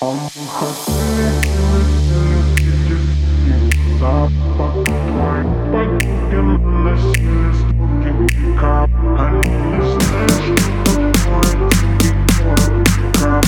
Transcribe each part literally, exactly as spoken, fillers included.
Запах твой поднялся на силе стуки мейкап. Они не знают, что такое тихий город. Мейкап,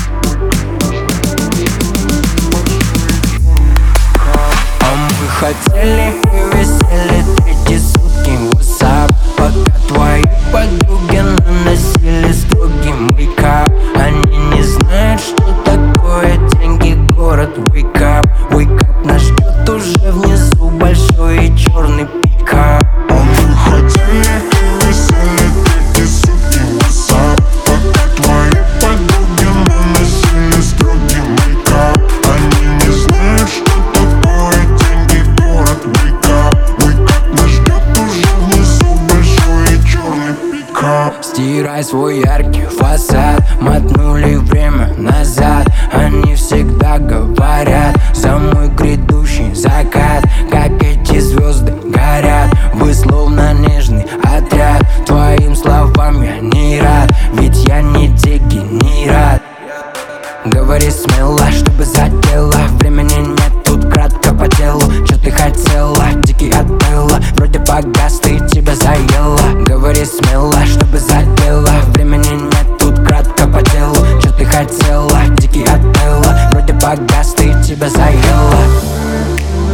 а мы хотели и висели третьи сутки в WhatsApp, пока твои подруги наносили строгий мейкап. Они не знают, что такое деньги, город. Wake up, wake up, нас ждет уже внизу большой и черный пикап. а мы хотели и висели третьи сутки в WhatsApp, пока твои подруги наносили строгий мейкап. Они не знают, что такое деньги, город. Wake up, wake up, нас ждет уже внизу большой и черный пикап. Стирай свой яркий фасад, мотнули время назад. Они всегда говорят за мой грядущий закат, как эти звезды горят. Вы словно нежный отряд, твоим словам я не рад, ведь я не дегенерат. Говори смело, чтобы задело, времени нет, тут кратко по делу. Чё ты хотела, дикий от пыла, вроде погас, ты тебя заела. Говори смело, чтобы задело, времени нет, тут кратко по делу. Чё ты хотела, дикий от пыла, вроде погас, ты тебя заела.